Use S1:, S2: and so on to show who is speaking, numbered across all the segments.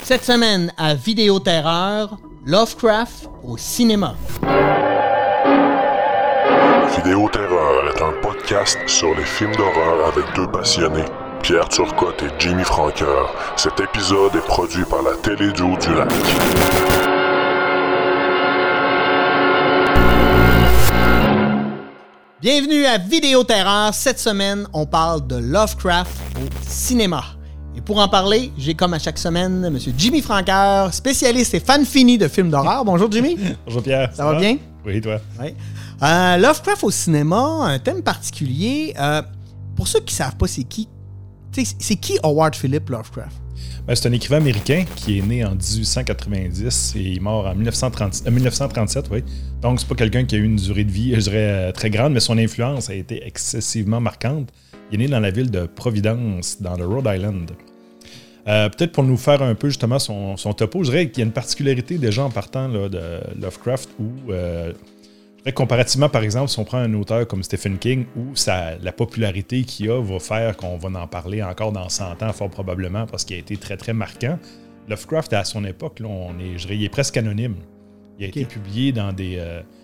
S1: Cette semaine à Vidéoterreur, Lovecraft au cinéma.
S2: Vidéoterreur est un podcast sur les films d'horreur avec deux passionnés, Pierre Turcotte et Jimmy Franqueur. Cet épisode est produit par la Télédo du Lac.
S1: Bienvenue à Vidéoterreur. Cette semaine, on parle de Lovecraft au cinéma. Et pour en parler, j'ai comme à chaque semaine M. Jimmy Franqueur, spécialiste et fan fini de films d'horreur. Bonjour Jimmy.
S3: Bonjour Pierre.
S1: Ça va bien?
S3: Oui, toi?
S1: Oui. Lovecraft au cinéma, un thème particulier. Pour ceux qui ne savent pas c'est qui Howard Philip Lovecraft?
S3: C'est un écrivain américain qui est né en 1890 et il est mort en 1937. Oui. Donc, c'est pas quelqu'un qui a eu une durée de vie, je dirais, très grande, mais son influence a été excessivement marquante. Il est né dans la ville de Providence, dans le Rhode Island. Peut-être pour nous faire un peu justement son topo, je dirais qu'il y a une particularité déjà en partant là, de Lovecraft où, je dirais comparativement par exemple, si on prend un auteur comme Stephen King, où la popularité qu'il a va faire qu'on va en parler encore dans 100 ans, fort probablement, parce qu'il a été très très marquant. Lovecraft, à son époque, là, il est presque anonyme. Il a été publié dans des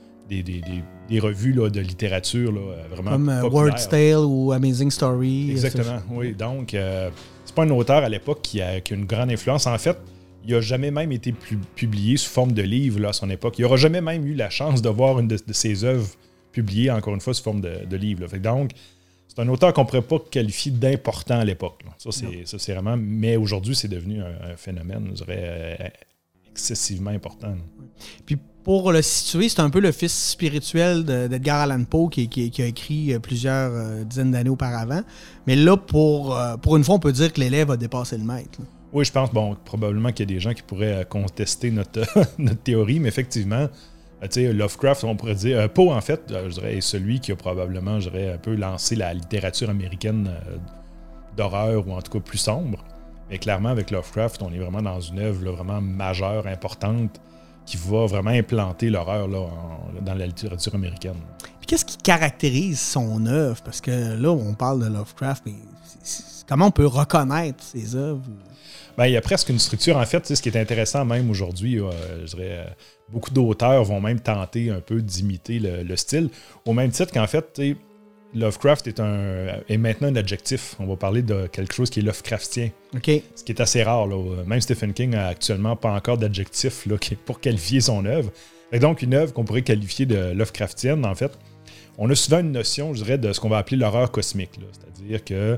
S3: revues là, de littérature là, vraiment
S1: comme Word's Tale ou Amazing Story.
S3: Exactement, oui. Donc, c'est pas un auteur à l'époque qui a une grande influence. En fait, il n'a jamais même été publié sous forme de livre là, à son époque. Il n'aura jamais même eu la chance de voir une de ses œuvres publiées, encore une fois, sous forme de livre. Là. Fait que donc, c'est un auteur qu'on ne pourrait pas qualifier d'important à l'époque. Là. Ça, c'est vraiment... Mais aujourd'hui, c'est devenu un phénomène, je dirais, excessivement important. Là.
S1: Puis pour le situer, c'est un peu le fils spirituel d'Edgar Allan Poe qui a écrit plusieurs dizaines d'années auparavant. Mais là, pour une fois, on peut dire que l'élève a dépassé le maître. Là.
S3: Oui, je pense, probablement qu'il y a des gens qui pourraient contester notre théorie, mais effectivement, tu sais, Lovecraft, on pourrait dire, Poe, en fait, je dirais, est celui qui a probablement, je dirais, un peu lancé la littérature américaine d'horreur, ou en tout cas plus sombre. Mais clairement, avec Lovecraft, on est vraiment dans une œuvre là, vraiment majeure, importante, qui va vraiment implanter l'horreur là, dans la littérature américaine. Puis
S1: qu'est-ce qui caractérise son œuvre? Parce que là, on parle de Lovecraft, mais comment on peut reconnaître ses œuvres?
S3: Il y a presque une structure. En fait, ce qui est intéressant même aujourd'hui, je dirais, beaucoup d'auteurs vont même tenter un peu d'imiter le style. Au même titre qu'en fait, Lovecraft est maintenant un adjectif. On va parler de quelque chose qui est Lovecraftien.
S1: Okay.
S3: Ce qui est assez rare. Là. Même Stephen King n'a actuellement pas encore d'adjectif là, pour qualifier son œuvre. Et donc, une œuvre qu'on pourrait qualifier de Lovecraftienne, en fait, on a souvent une notion, je dirais, de ce qu'on va appeler l'horreur cosmique. Là. C'est-à-dire que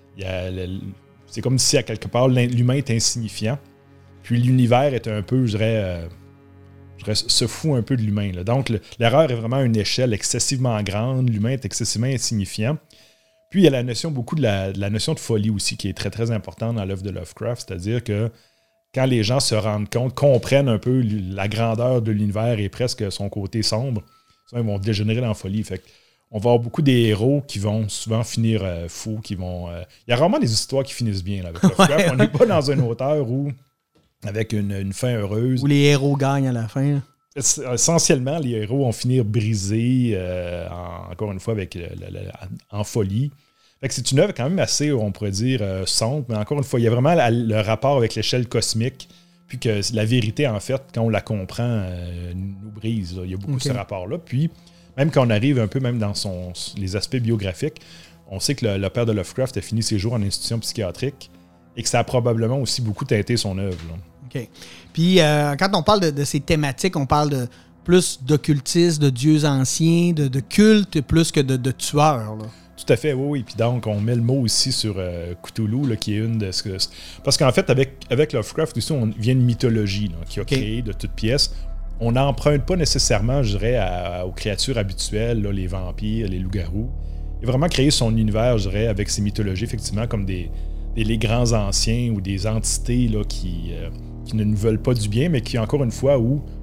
S3: c'est comme si, à quelque part, l'humain est insignifiant. Puis l'univers est un peu, je dirais, se fout un peu de l'humain. Là. Donc, l'erreur est vraiment à une échelle excessivement grande. L'humain est excessivement insignifiant. Puis, il y a la notion, beaucoup de la notion de folie aussi, qui est très, très importante dans l'œuvre de Lovecraft. C'est-à-dire que quand les gens se rendent compte, comprennent un peu la grandeur de l'univers et presque son côté sombre, ils vont dégénérer dans la folie. Fait on va avoir beaucoup des héros qui vont souvent finir fous, qui vont... Il y a rarement des histoires qui finissent bien là, avec Lovecraft. Ouais. On n'est pas dans un auteur où, avec une fin heureuse...
S1: Où les héros gagnent à la fin.
S3: Essentiellement, les héros vont finir brisés, encore une fois, en folie. Fait que c'est une œuvre quand même assez, on pourrait dire, sombre, mais encore une fois, il y a vraiment le rapport avec l'échelle cosmique, puis que la vérité, en fait, quand on la comprend, nous brise. Là. Il y a beaucoup de ce rapport-là. Puis... Même quand on arrive un peu même dans les aspects biographiques, on sait que le père de Lovecraft a fini ses jours en institution psychiatrique et que ça a probablement aussi beaucoup teinté son œuvre. Là.
S1: OK. Puis quand on parle de ces thématiques, on parle de plus d'occultisme, de dieux anciens, de culte, plus que de tueurs. Là.
S3: Tout à fait, oui. Puis donc, on met le mot aussi sur Cthulhu, là, qui est une de ce que... Parce qu'en fait, avec Lovecraft aussi, on vient une mythologie là, qui a créé de toutes pièces. On n'emprunte pas nécessairement, je dirais, aux créatures habituelles, là, les vampires, les loups-garous. Il a vraiment créé son univers, je dirais, avec ses mythologies, effectivement, comme les grands anciens ou des entités là, qui ne nous veulent pas du bien, mais qui, encore une fois, où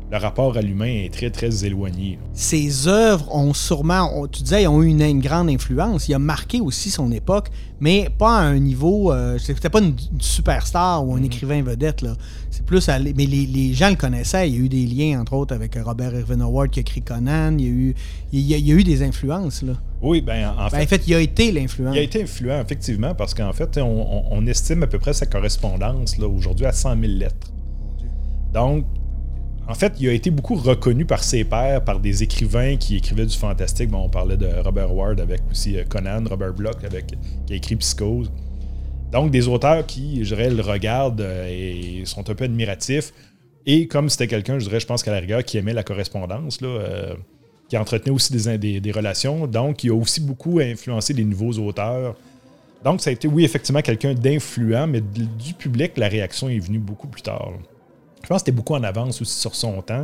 S3: le rapport à l'humain est très, très éloigné.
S1: Ses œuvres ont sûrement, tu disais, ont eu une grande influence. Il a marqué aussi son époque, mais pas à un niveau... c'était pas une superstar ou un écrivain vedette, là. C'est plus... mais les gens le connaissaient. Il y a eu des liens, entre autres, avec Robert Irvin Howard qui a écrit Conan. Il y a eu des influences, là.
S3: Oui, en fait,
S1: il a été l'influence.
S3: Il a été influent, effectivement, parce qu'en fait, on estime à peu près sa correspondance là, aujourd'hui à 100 000 lettres. Donc, en fait, il a été beaucoup reconnu par ses pairs, par des écrivains qui écrivaient du fantastique. Bon, on parlait de Robert Howard avec aussi Conan, Robert Bloch qui a écrit Psychose. Donc, des auteurs qui, je dirais, le regardent et sont un peu admiratifs. Et comme c'était quelqu'un, je pense qu'à la rigueur, qui aimait la correspondance, là, qui entretenait aussi des relations. Donc, il a aussi beaucoup influencé les nouveaux auteurs. Donc, ça a été, oui, effectivement, quelqu'un d'influent, mais du public, la réaction est venue beaucoup plus tard. Là. Je pense que c'était beaucoup en avance aussi sur son temps.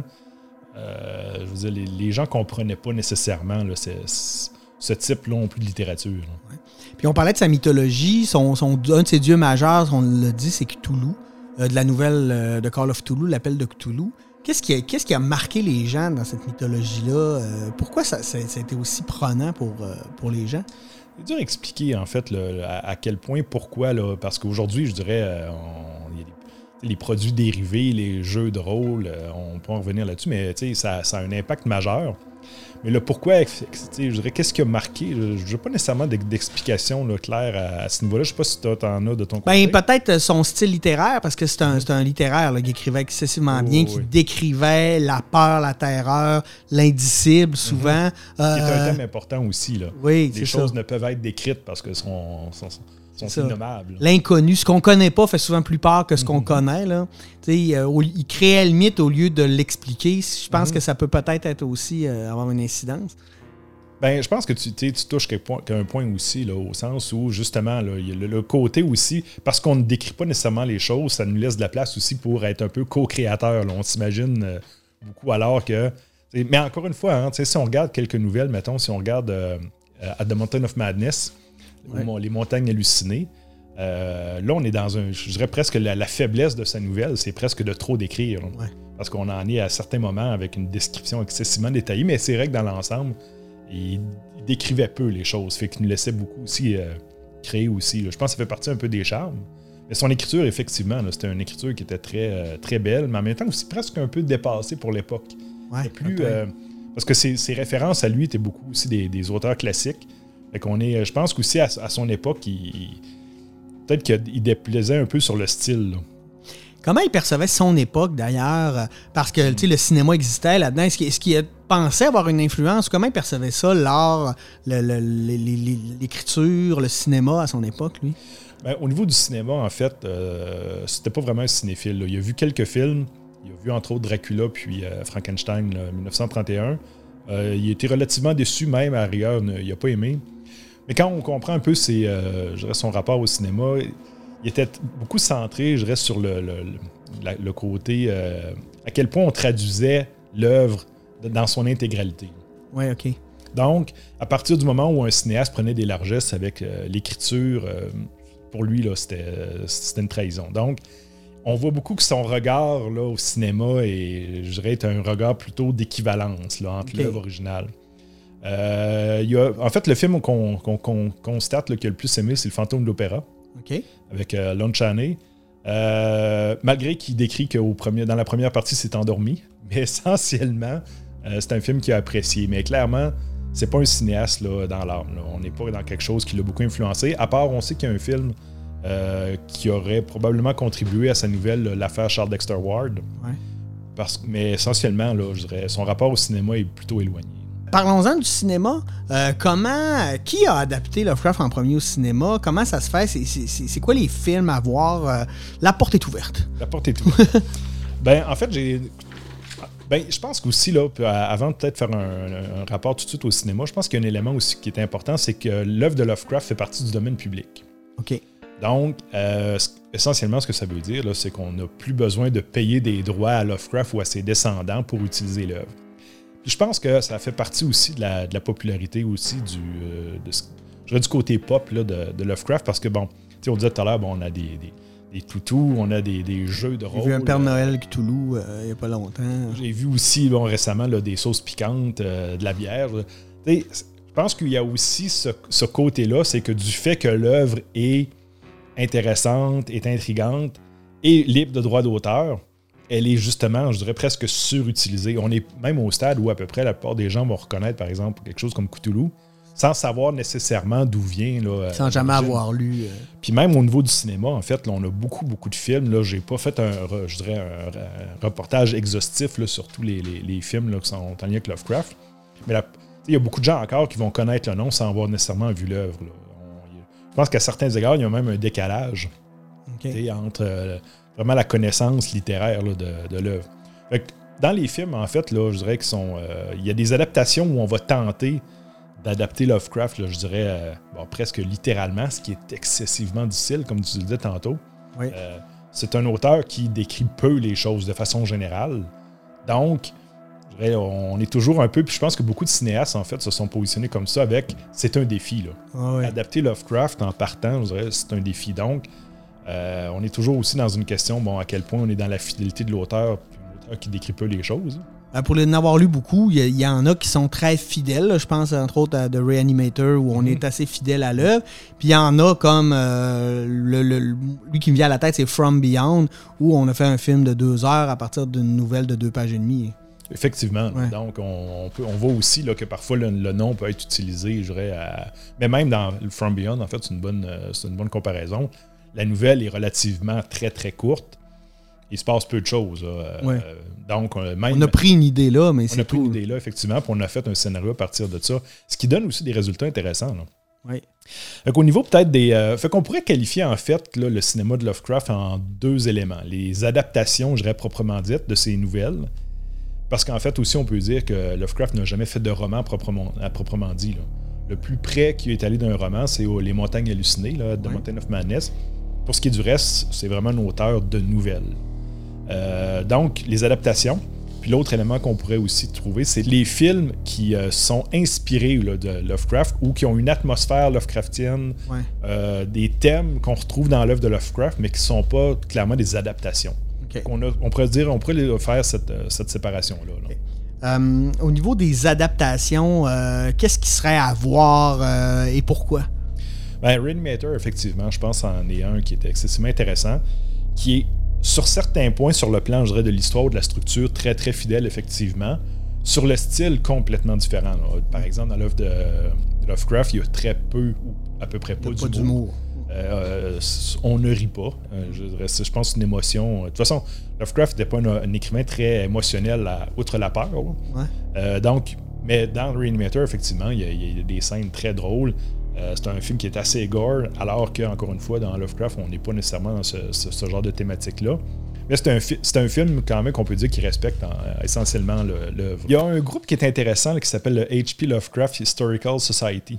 S3: Je veux dire, les gens ne comprenaient pas nécessairement là, ce type non plus de littérature.
S1: Ouais. Puis on parlait de sa mythologie. Un de ses dieux majeurs, on l'a dit, c'est Cthulhu. De la nouvelle de Call of Cthulhu, l'appel de Cthulhu. Qu'est-ce qui a marqué les gens dans cette mythologie-là? Pourquoi ça a été aussi prenant pour les gens?
S3: C'est dur à expliquer, en fait, là, à quel point, pourquoi. Là, parce qu'aujourd'hui, je dirais, il y a les produits dérivés, les jeux de rôle, on peut en revenir là-dessus, mais ça a un impact majeur. Mais le pourquoi, je dirais, qu'est-ce qui a marqué? Je n'ai pas nécessairement d'explication là, claire à ce niveau-là. Je ne sais pas si tu en as de ton côté.
S1: Peut-être son style littéraire, parce que c'est un littéraire là, qui écrivait excessivement bien, qui décrivait la peur, la terreur, l'indicible, souvent.
S3: C'est un thème important aussi. Là.
S1: Oui,
S3: les choses ne peuvent être décrites parce que sont innommables.
S1: L'inconnu, ce qu'on ne connaît pas fait souvent plus peur que ce qu'on connaît. Là. Il créait le mythe au lieu de l'expliquer. Je pense que ça peut peut-être être aussi avoir une incidence.
S3: Ben, je pense que tu touches un point aussi, là, au sens où, justement, là, il y a le côté aussi, parce qu'on ne décrit pas nécessairement les choses, ça nous laisse de la place aussi pour être un peu co-créateur. Là. On s'imagine beaucoup alors que... Mais encore une fois, hein, si on regarde quelques nouvelles, mettons, si on regarde At the Mountain of Madness, les montagnes hallucinées, là, on est dans je dirais presque la faiblesse de sa nouvelle, c'est presque de trop décrire. Ouais. Parce qu'on en est à certains moments avec une description excessivement détaillée, mais c'est vrai que dans l'ensemble, il décrivait peu les choses, fait qu'il nous laissait beaucoup aussi créer aussi. Là. Je pense que ça fait partie un peu des charmes. Mais son écriture, effectivement, là, c'était une écriture qui était très, très belle, mais en même temps aussi presque un peu dépassée pour l'époque.
S1: Ouais,
S3: plus, parce que ses références à lui étaient beaucoup aussi des auteurs classiques. Fait qu'on est, je pense qu'aussi à son époque, peut-être qu'il déplaisait un peu sur le style. Là.
S1: Comment il percevait son époque, d'ailleurs? Parce que le cinéma existait là-dedans. Est-ce qu'il pensait avoir une influence? Comment il percevait ça, l'art, l'écriture, le cinéma à son époque, lui?
S3: Ben, au niveau du cinéma, en fait, c'était pas vraiment un cinéphile. Là. Il a vu quelques films. Il a vu, entre autres, Dracula puis Frankenstein, là, 1931. Il a été relativement déçu, même, à la rigueur. Il n'a pas aimé. Mais quand on comprend un peu son rapport au cinéma, il était beaucoup centré, je dirais, sur le côté à quel point on traduisait l'œuvre dans son intégralité.
S1: Oui, OK.
S3: Donc, à partir du moment où un cinéaste prenait des largesses avec l'écriture, pour lui, là, c'était une trahison. Donc, on voit beaucoup que son regard là, au cinéma est, je dirais, un regard plutôt d'équivalence là, entre l'œuvre originale. En fait, le film qu'on constate là, qu'il a le plus aimé, c'est Le Fantôme de l'Opéra, avec Lon Chaney. Malgré qu'il décrit que dans la première partie, c'est endormi, mais essentiellement, c'est un film qu'il a apprécié. Mais clairement, c'est pas un cinéaste là, dans l'âme. Là. On n'est pas dans quelque chose qui l'a beaucoup influencé, à part, on sait qu'il y a un film qui aurait probablement contribué à sa nouvelle, l'affaire Charles Dexter Ward. Ouais. Mais essentiellement, là, je dirais, son rapport au cinéma est plutôt éloigné.
S1: Parlons-en du cinéma. Qui a adapté Lovecraft en premier au cinéma? Comment ça se fait? C'est quoi les films à voir? La porte est ouverte.
S3: La porte est ouverte. En fait, je pense qu'aussi, là, avant de peut-être faire un rapport tout de suite au cinéma, je pense qu'il y a un élément aussi qui est important, c'est que l'œuvre de Lovecraft fait partie du domaine public.
S1: OK.
S3: Donc, essentiellement, ce que ça veut dire, là, c'est qu'on n'a plus besoin de payer des droits à Lovecraft ou à ses descendants pour utiliser l'œuvre. Puis je pense que ça fait partie aussi de la popularité aussi du côté pop là, de Lovecraft, parce que, bon, on disait tout à l'heure, on a des toutous, on a des jeux de rôle.
S1: J'ai vu un Père Noël Cthulhu il n'y a pas longtemps.
S3: J'ai vu aussi récemment là, des sauces piquantes, de la bière. Je pense qu'il y a aussi ce côté-là, c'est que du fait que l'œuvre est intéressante, est intrigante et libre de droit d'auteur, elle est justement, je dirais, presque surutilisée. On est même au stade où à peu près la plupart des gens vont reconnaître, par exemple, quelque chose comme Cthulhu, sans savoir nécessairement d'où vient. Là,
S1: sans jamais avoir lu.
S3: Puis même au niveau du cinéma, en fait, là, on a beaucoup de films. Là, j'ai pas fait un reportage exhaustif là, sur tous les films là, qui sont en lien avec Lovecraft. Mais il y a beaucoup de gens encore qui vont connaître le nom sans avoir nécessairement vu l'œuvre. Je pense qu'à certains égards, il y a même un décalage entre vraiment la connaissance littéraire là, de l'œuvre. Fait que dans les films, en fait, là, je dirais qu'ils sont. Il y a des adaptations où on va tenter d'adapter Lovecraft, là, je dirais, presque littéralement, ce qui est excessivement difficile, comme tu le disais tantôt.
S1: Oui.
S3: C'est un auteur qui décrit peu les choses de façon générale. Donc, je dirais, on est toujours un peu, puis je pense que beaucoup de cinéastes, en fait, se sont positionnés comme ça avec, c'est un défi. Là.
S1: Ah oui.
S3: Adapter Lovecraft en partant, je dirais, c'est un défi. Donc, on est toujours aussi dans une question, à quel point on est dans la fidélité de l'auteur, puis l'auteur qui décrit peu les choses.
S1: Pour en avoir lu beaucoup, il y en a qui sont très fidèles. Là. Je pense entre autres à The Reanimator où on est assez fidèle à l'œuvre. Puis il y en a comme lui qui me vient à la tête, c'est From Beyond, où on a fait un film de 2 heures à partir d'une nouvelle de 2 pages et demie.
S3: Effectivement. Ouais. Donc, on voit aussi là, que parfois le nom peut être utilisé, je dirais, mais même dans From Beyond, en fait, c'est une bonne comparaison. La nouvelle est relativement très, très courte. Il se passe peu de choses.
S1: Ouais.
S3: Donc,
S1: on a pris une idée là, mais c'est tout.
S3: On a pris une idée là, effectivement, puis on a fait un scénario à partir de ça, ce qui donne aussi des résultats intéressants. Là.
S1: Oui.
S3: Au niveau peut-être des... fait qu'on pourrait qualifier en fait là, le cinéma de Lovecraft en 2 éléments. Les adaptations, je dirais proprement dites, de ces nouvelles. Parce qu'en fait aussi, on peut dire que Lovecraft n'a jamais fait de roman à proprement dit. Là. Le plus près qu'il est allé d'un roman, c'est Les Montagnes hallucinées, là, The Mountain of Madness. Pour ce qui est du reste, c'est vraiment un auteur de nouvelles. Donc, les adaptations. Puis l'autre élément qu'on pourrait aussi trouver, c'est les films qui sont inspirés là, de Lovecraft ou qui ont une atmosphère Lovecraftienne, des thèmes qu'on retrouve dans l'œuvre de Lovecraft, mais qui ne sont pas clairement des adaptations. Okay. On pourrait faire cette séparation-là. Là.
S1: Au niveau des adaptations, qu'est-ce qui serait à voir et pourquoi?
S3: Reanimator, effectivement, je pense en est un qui est excessivement intéressant, qui est sur certains points, sur le plan, je dirais, de l'histoire ou de la structure, très, très fidèle, effectivement. Sur le style, complètement différent. Là. Par exemple, dans l'œuvre de Lovecraft, il y a très peu, ou à peu près pas d'humour. On ne rit pas. Je pense que c'est une émotion. De toute façon, Lovecraft n'était pas un écrivain très émotionnel, outre la peur. Donc, mais dans Reanimator, effectivement, il y a des scènes très drôles. C'est un film qui est assez gore, alors qu'encore une fois, dans Lovecraft, on n'est pas nécessairement dans ce genre de thématique-là. Mais c'est un film, quand même, qu'on peut dire qui respecte essentiellement l'œuvre. Il y a un groupe qui est intéressant là, qui s'appelle le H.P. Lovecraft Historical Society,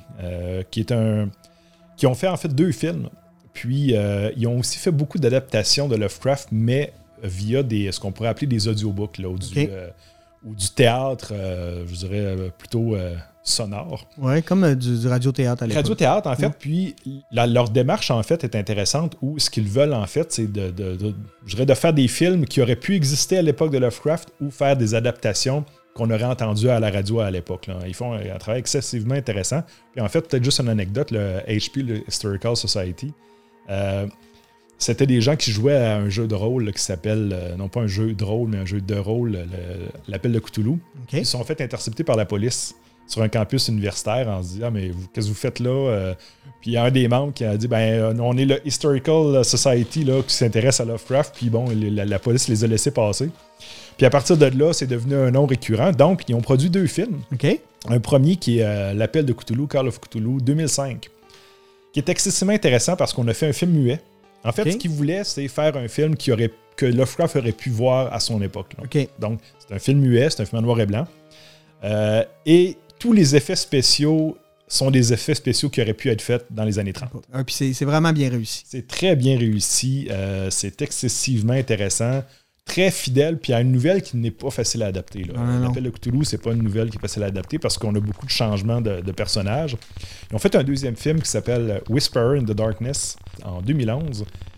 S3: qui ont fait en fait 2 films. Puis, ils ont aussi fait beaucoup d'adaptations de Lovecraft, mais via ce qu'on pourrait appeler des audiobooks, là, ou du théâtre, je dirais, plutôt... sonore. Oui,
S1: comme du radiothéâtre à l'époque.
S3: Radiothéâtre, en fait, puis leur démarche, en fait, est intéressante, où ce qu'ils veulent, en fait, c'est je dirais de faire des films qui auraient pu exister à l'époque de Lovecraft ou faire des adaptations qu'on aurait entendues à la radio à l'époque. Là. Ils font un travail excessivement intéressant. Puis en fait, peut-être juste une anecdote, le HP, le Historical Society, c'était des gens qui jouaient à un jeu de rôle là, qui s'appelle, non pas un jeu de rôle, mais un jeu de rôle, l'appel de Cthulhu. Okay. Ils se sont fait intercepter par la police sur un campus universitaire en se disant mais qu'est-ce que vous faites là? Puis il y a un des membres qui a dit on est le Historical Society là, qui s'intéresse à Lovecraft, puis bon, la police les a laissés passer. Puis à partir de là, c'est devenu un nom récurrent. Donc, ils ont produit 2 films. Okay. Un premier qui est L'Appel de Cthulhu, Call of Cthulhu, 2005, qui est excessivement intéressant parce qu'on a fait un film muet. En fait, ce qu'ils voulaient, c'est faire un film que Lovecraft aurait pu voir à son époque. Okay. Donc, c'est un film muet, c'est un film en noir et blanc. Et tous les effets spéciaux sont des effets spéciaux qui auraient pu être faits dans les années 30.
S1: Puis c'est vraiment bien réussi.
S3: C'est très bien réussi. C'est excessivement intéressant. Très fidèle, puis il y a une nouvelle qui n'est pas facile à adapter. L'Appel de Cthulhu, c'est pas une nouvelle qui est facile à adapter parce qu'on a beaucoup de changements de personnages. Ils ont fait un 2e film qui s'appelle Whisperer in the Darkness en 2011.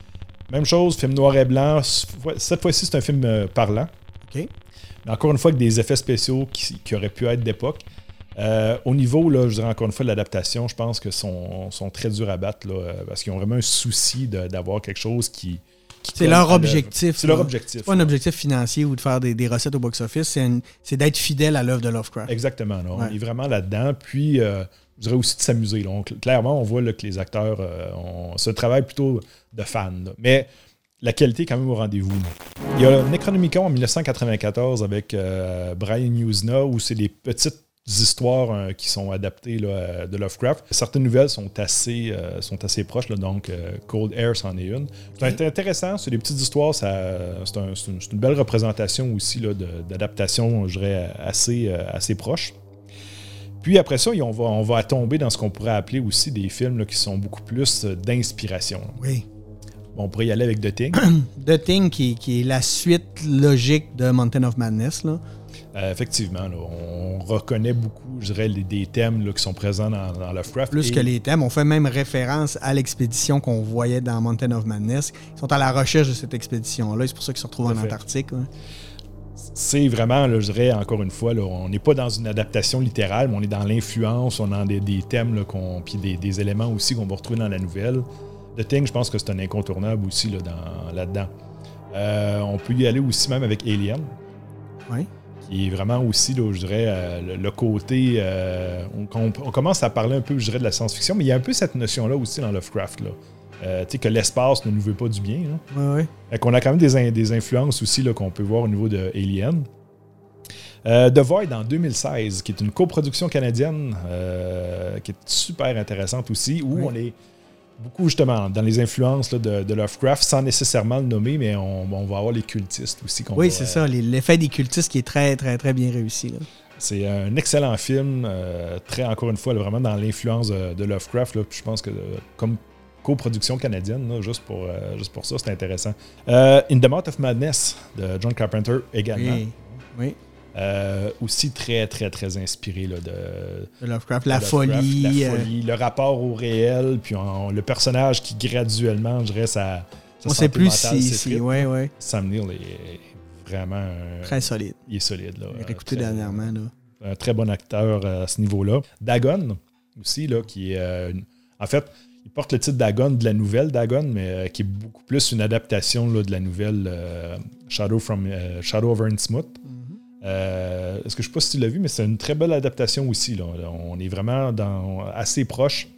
S3: Même chose, film noir et blanc. Cette fois-ci, c'est un film parlant.
S1: OK.
S3: Mais encore une fois, avec des effets spéciaux qui auraient pu être d'époque. Au niveau, là, je dirais encore une fois, de l'adaptation, je pense que sont très durs à battre là, parce qu'ils ont vraiment un souci d'avoir quelque chose qui
S1: c'est leur objectif.
S3: C'est leur objectif.
S1: C'est pas un objectif financier ou de faire des recettes au box-office, c'est d'être fidèle à l'œuvre de Lovecraft.
S3: Exactement. Là, on est vraiment là-dedans. Puis, je dirais aussi de s'amuser. Là. Clairement, on voit là, que les acteurs se travaillent plutôt de fans. Là. Mais la qualité est quand même au rendez-vous. Là. Il y a Necronomicon en 1994 avec Brian Usna, où c'est des petites histoires qui sont adaptées là, de Lovecraft. Certaines nouvelles sont assez proches, là, donc Cold Air, c'en est une. C'est intéressant, c'est des petites histoires, c'est une belle représentation aussi là, d'adaptation, je dirais, assez proche. Puis après ça, on va tomber dans ce qu'on pourrait appeler aussi des films là, qui sont beaucoup plus d'inspiration.
S1: Oui.
S3: Bon, on pourrait y aller avec The Thing.
S1: The Thing qui est la suite logique de Mountain of Madness, là.
S3: Effectivement, là, on reconnaît beaucoup, je dirais, des thèmes là, qui sont présents dans Lovecraft.
S1: Plus que les thèmes, on fait même référence à l'expédition qu'on voyait dans Mountain of Madness. Ils sont à la recherche de cette expédition-là, c'est pour ça qu'ils se retrouvent en Antarctique. Ouais.
S3: C'est vraiment, là, je dirais, encore une fois, là, on n'est pas dans une adaptation littérale, mais on est dans l'influence, on a des thèmes, là, puis des éléments aussi qu'on va retrouver dans la nouvelle. The Thing, je pense que c'est un incontournable aussi là-dedans. On peut y aller aussi même avec Alien.
S1: Oui.
S3: Qui est vraiment aussi, là, je dirais, le côté... on commence à parler un peu, je dirais, de la science-fiction, mais il y a un peu cette notion-là aussi dans Lovecraft, là. Tu sais, que l'espace ne nous veut pas du bien.
S1: Oui.
S3: On a quand même des influences aussi là, qu'on peut voir au niveau de Alien. The Void en 2016, qui est une coproduction canadienne qui est super intéressante aussi, où on est beaucoup justement dans les influences là, de Lovecraft, sans nécessairement le nommer, mais on va avoir les cultistes aussi.
S1: C'est ça, l'effet des cultistes qui est très, très, très bien réussi. Là.
S3: C'est un excellent film, très, encore une fois, là, vraiment dans l'influence de Lovecraft. Là, puis je pense que comme coproduction canadienne, là, juste pour ça, c'est intéressant. In the Mouth of Madness de John Carpenter également.
S1: Oui.
S3: Aussi très, très, très inspiré là, de
S1: Lovecraft. La folie,
S3: le rapport au réel, puis le personnage qui graduellement, je dirais, ça
S1: on sait plus si ouais.
S3: Sam Neill est vraiment...
S1: très solide.
S3: Il est solide. Là,
S1: écouté dernièrement. Là.
S3: Un très bon acteur à ce niveau-là. Dagon, aussi, là, qui est... en fait, il porte le titre Dagon de la nouvelle Dagon, mais qui est beaucoup plus une adaptation là, de la nouvelle Shadow over Innsmouth. Est-ce que je ne sais pas si tu l'as vu, mais c'est une très belle adaptation aussi. Là. On est vraiment assez proche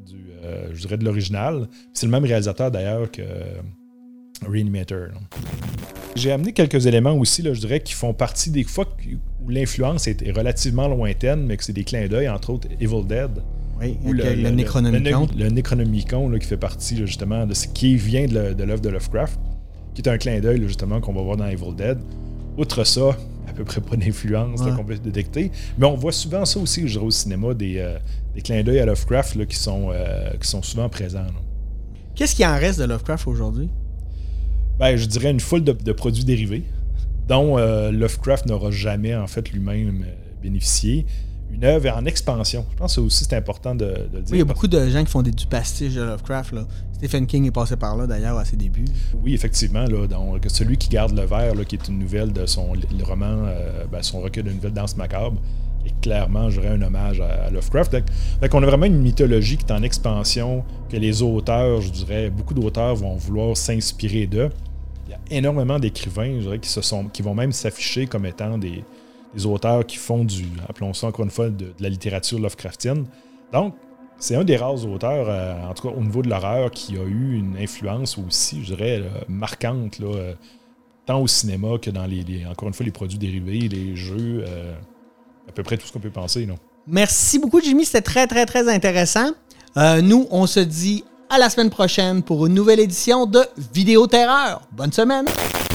S3: je dirais de l'original. C'est le même réalisateur d'ailleurs que Reanimator. J'ai amené quelques éléments aussi, là, je dirais, qui font partie des fois où l'influence est relativement lointaine, mais que c'est des clins d'œil, entre autres Evil Dead.
S1: Oui, le Necronomicon.
S3: Le Necronomicon là, qui fait partie là, justement de ce qui vient de l'œuvre de Lovecraft, qui est un clin d'œil là, justement qu'on va voir dans Evil Dead. Outre ça, à peu près pas d'influence là, qu'on peut détecter, mais on voit souvent ça aussi, je dirais, au cinéma, des clins d'œil à Lovecraft là, qui sont souvent présents. Là.
S1: Qu'est-ce qui en reste de Lovecraft aujourd'hui?
S3: Ben, je dirais une foule de produits dérivés dont Lovecraft n'aura jamais en fait lui-même bénéficié. Une œuvre en expansion. Je pense que aussi c'est important de le dire.
S1: Oui, il y a beaucoup de gens qui font du pastiche de Lovecraft. Là. Stephen King est passé par là d'ailleurs à ses débuts.
S3: Oui, effectivement. Là, donc, celui qui garde le verre, là, qui est une nouvelle de son roman, son recueil de nouvelles Danse macabre, est clairement, je dirais, un hommage à Lovecraft. Fait qu'on a vraiment une mythologie qui est en expansion, que les auteurs, je dirais, beaucoup d'auteurs vont vouloir s'inspirer d'eux. Il y a énormément d'écrivains, je dirais, qui vont même s'afficher comme étant des auteurs qui font appelons ça encore une fois, de la littérature Lovecraftienne. Donc, c'est un des rares auteurs, en tout cas au niveau de l'horreur, qui a eu une influence aussi, je dirais, marquante, là, tant au cinéma que dans encore une fois, les produits dérivés, les jeux, à peu près tout ce qu'on peut penser. Là.
S1: Merci beaucoup, Jimmy. C'était très, très, très intéressant. Nous, on se dit à la semaine prochaine pour une nouvelle édition de Vidéo-Terreur. Bonne semaine!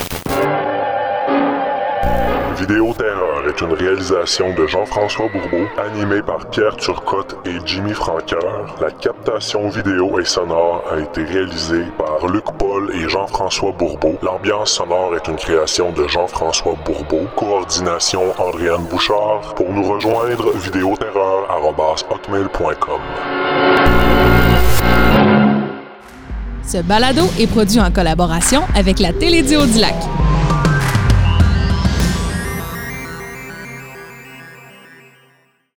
S2: Vidéo-Terreur est une réalisation de Jean-François Bourbeau, animée par Pierre Turcotte et Jimmy Franqueur. La captation vidéo et sonore a été réalisée par Luc Paul et Jean-François Bourbeau. L'ambiance sonore est une création de Jean-François Bourbeau. Coordination Andréane Bouchard. Pour nous rejoindre, vidéoterreur@hotmail.com.
S4: Ce balado est produit en collaboration avec la Télédio du Lac.